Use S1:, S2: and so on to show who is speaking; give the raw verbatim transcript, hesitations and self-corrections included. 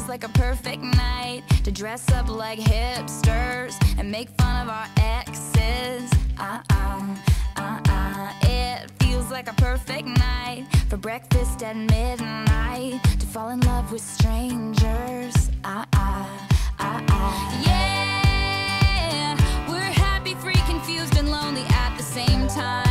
S1: feels like a perfect night to dress up like hipsters and make fun of our exes. Uh-uh, uh-uh. It feels like a perfect night for breakfast at midnight, to fall in love with strangers. Uh-uh, uh-uh. Yeah, we're happy, free, confused, and lonely at the same time.